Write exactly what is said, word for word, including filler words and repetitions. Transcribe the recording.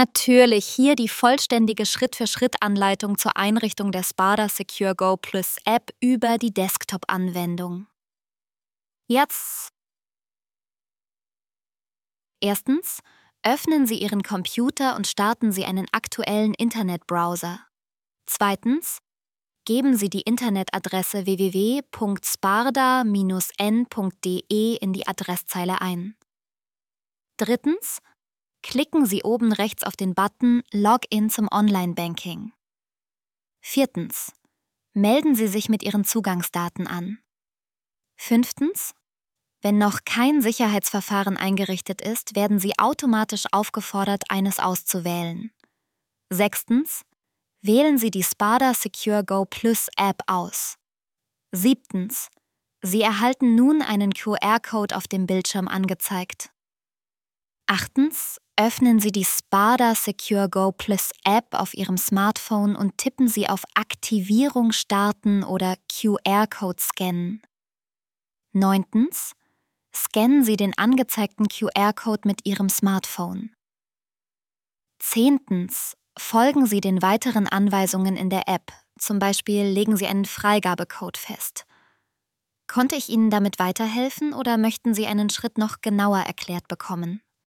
Natürlich hier die vollständige Schritt-für-Schritt-Anleitung zur Einrichtung der Sparda Secure Go Plus App über die Desktop-Anwendung. Jetzt. Erstens, öffnen Sie Ihren Computer und starten Sie einen aktuellen Internetbrowser. Zweitens, geben Sie die Internetadresse w w w punkt sparda Bindestrich n punkt d e in die Adresszeile ein. Drittens, klicken Sie oben rechts auf den Button Login zum Online-Banking. Viertens, melden Sie sich mit Ihren Zugangsdaten an. Fünftens, wenn noch kein Sicherheitsverfahren eingerichtet ist, werden Sie automatisch aufgefordert, eines auszuwählen. Sechstens, wählen Sie die Sparda Secure Go Plus App aus. Siebtens, Sie erhalten nun einen Q R-Code auf dem Bildschirm angezeigt. Achtens, öffnen Sie die Sparda Secure Go Plus App auf Ihrem Smartphone und tippen Sie auf Aktivierung starten oder Q R-Code scannen. Neuntens, scannen Sie den angezeigten Q R-Code mit Ihrem Smartphone. Zehntens, folgen Sie den weiteren Anweisungen in der App, zum Beispiel legen Sie einen Freigabecode fest. Konnte ich Ihnen damit weiterhelfen oder möchten Sie einen Schritt noch genauer erklärt bekommen?